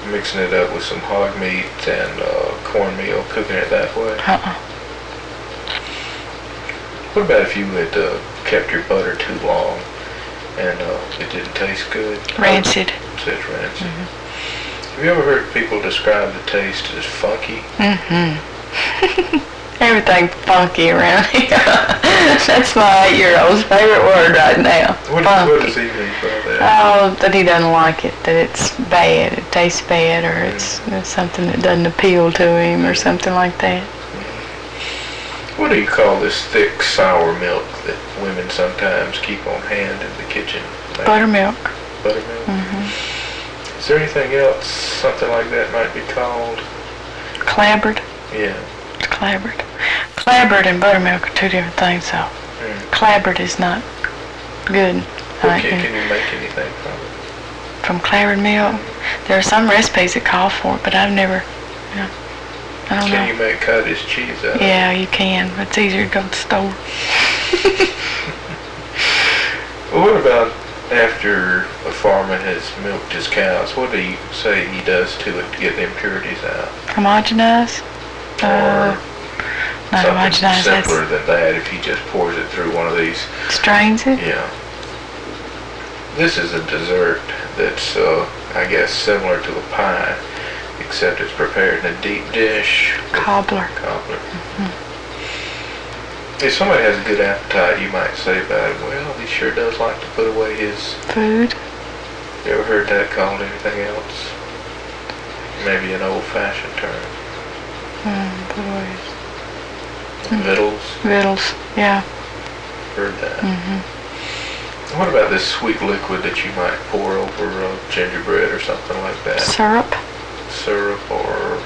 mixing it up with some hog meat and cornmeal, cooking it that way? What about if you had kept your butter too long and it didn't taste good? Rancid. So it's rancid. Have you ever heard people describe the taste as funky? Everything funky around here. That's my 8-year-old's favorite word right now. What does he mean by that? Oh, that he doesn't like it, that it's bad, it tastes bad, or it's something that doesn't appeal to him, or something like that. What do you call this thick, sour milk that women sometimes keep on hand in the kitchen? Buttermilk. Buttermilk? Is there anything else, something like that might be called? Clabbered. Yeah. It's clabbered. Clabbered and buttermilk are two different things, though. Clabbered is not good. Can you make anything from it? From clabbered milk? There are some recipes that call for it, but I've never, I don't know. Can you make cottage cheese out of it? Yeah, you can. It's easier to go to the store. Well, what about after a farmer has milked his cows? What do you say he does to it to get the impurities out? Homogenize? Or not something homogenize. simpler than that if he just pours it through one of these. Strains it? Yeah. This is a dessert that's, I guess, similar to a pie, except it's prepared in a deep dish. Cobbler. If somebody has a good appetite, you might say about it, well, he sure does like to put away his food. You ever heard that called anything else? Maybe an old-fashioned term. Put away his... Vittles? Vittles, yeah. Heard that. What about this sweet liquid that you might pour over gingerbread or something like that? Syrup. Syrup or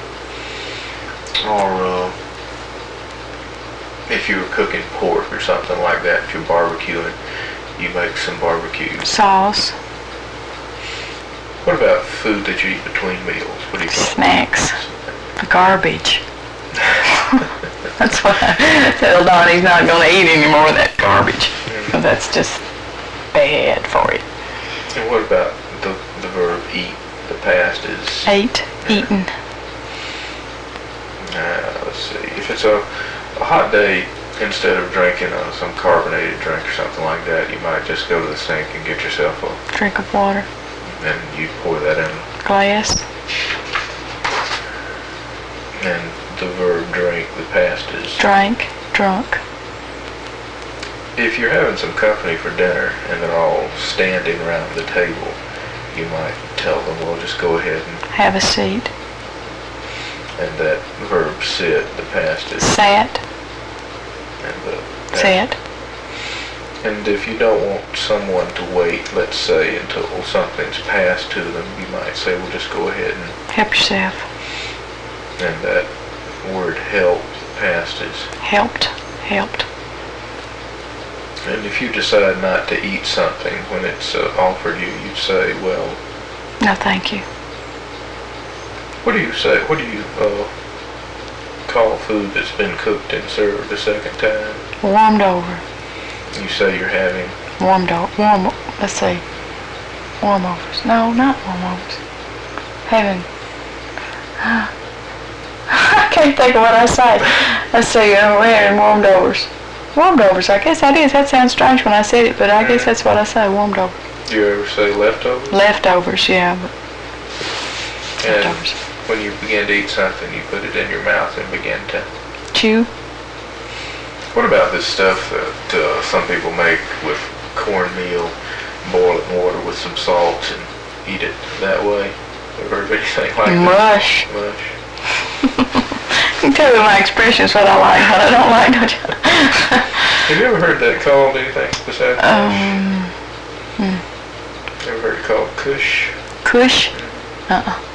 if you were cooking pork or something like that, if you're barbecuing, you make some barbecue sauce. What about food that you eat between meals? What do you call snacks? Garbage. That's what I tell Don. He's not going to eat any more of that garbage. That's just bad for you. And what about the verb eat? The past is ate, eaten. Let's see. If it's a hot day, instead of drinking some carbonated drink or something like that, you might just go to the sink and get yourself a drink of water. And you pour that in glass. And the verb drink, the past is drank, drunk. If you're having some company for dinner and they're all standing around the table, you might tell them, well, just go ahead and have a seat. And that verb sit, the past is sat. And sat. And if you don't want someone to wait, let's say, until something's passed to them, you might say, well, just go ahead and help yourself. And that word help, past is helped. And if you decide not to eat something when it's offered you, you'd say, well, no, thank you. What do you say? What do you call food that's been cooked and served a second time? Warmed over. You say you're having let's say warm-overs. No, not warm-overs. Having I can't think of what I say. Let's say we're having warmed-overs. Warmed-overs, I guess that is. That sounds strange when I said it, but I guess that's what I say, warmed-over. Do you ever say leftovers? Leftovers, yeah. And leftovers. When you begin to eat something, you put it in your mouth and begin to chew. What about this stuff that some people make with cornmeal, boil it in water with some salt and eat it that way? Ever heard of anything like mush. That? Mush. You can tell me my expressions, what I like, what I don't like, don't you? Have you ever heard that called anything besides mush? Ever heard it called kush? Kush? Uh-uh.